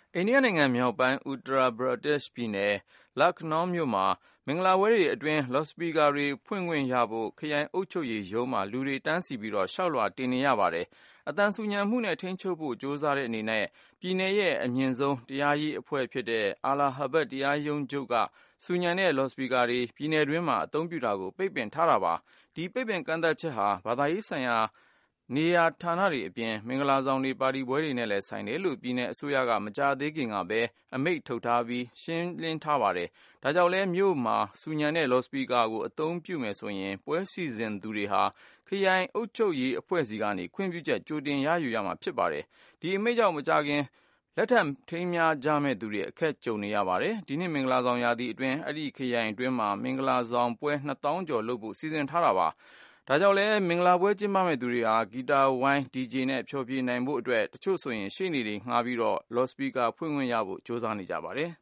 အိန္ဒိယနိုင်ငံမြောက်ပိုင်း Uttar Pradesh ပြည်နယ် Lucknow မြို့မှာ မင်္ဂလာပွဲတွေအတွင်း လော့စပီကာတွေဖွင့်ခွင့်ရဖို့ ခရိုင်အုပ်ချုပ်ရေးရုံးမှာ လူတွေတန်းစီပြီး လျှောက်လွှာတင်နေရပါတယ်။ အသံဆူညံမှုနဲ့ ထိန်းချုပ်ဖို့ ကြိုးစားတဲ့အနေနဲ့ ပြည်နယ်ရဲ့အမြင့်ဆုံးတရားရေးအဖွဲ့ဖြစ်တဲ့ Allahabad တရားရုံးချုပ်က ဆူညံတဲ့ လော့စပီကာတွေ ပြည်နယ်တွင်းမှာ အသုံးပြုတာကို ပိတ်ပင်ထားတာပါ။ ဒီပိတ်ပင်ကန့်သတ်ချက်ဟာ ဘာသာရေးဆိုင်ရာနေရာဌာနတွေအပြင် မင်္ဂလာဆောင်တွေ၊ ပါတီပွဲတွေနဲ့လည်းဆိုင်တယ်လို့ ပြည်နယ်အစိုးရက မကြာသေးခင်ကပဲ အမိန့်ထုတ်ပြန်ရှင်းလင်းထားပါတယ်။ ဒါကြောင့်လည်း မြို့မှာ ဆူညံတဲ့ လော်စပီကာကို အသုံးပြုမယ်ဆိုရင် ပွဲစီစဉ်သူတွေဟာ ခရိုင်အုပ်ချုပ်ရေးအဖွဲ့ဆီကနေ ခွင့်ပြုချက် ကြိုတင်ရယူရမှာဖြစ်ပါတယ်။ ဒီအမိန့်ကြောင့် မကြာခင် လက်ထပ်ထိမ်းမြားကြမယ့်သူတွေ အခက်ကြုံနေရပါတယ်။ ဒီနှစ် မင်္ဂလာဆောင်ရာသီအတွင်း အဲဒီခရိုင်အတွင်းမှာ မင်္ဂလာဆောင်ပွဲ 20,000 ကျော်လုပ်ဖို့ စီစဉ်ထားတာပါ။ ဒါကြောင့်လည်း မင်္ဂလာပွဲကျင်းပမယ့်သူတွေဟာ ဂီတဝိုင်း၊ ဒီဂျေနဲ့ ဖျော်ဖြေနိုင်ဖို့အတွက် တချို့ဆိုရင် ရှေ့နေတွေငှားပြီး လော်စပီကာဖွင့်ခွင့်ရဖို့ ကြိုးစားနေကြပါတယ်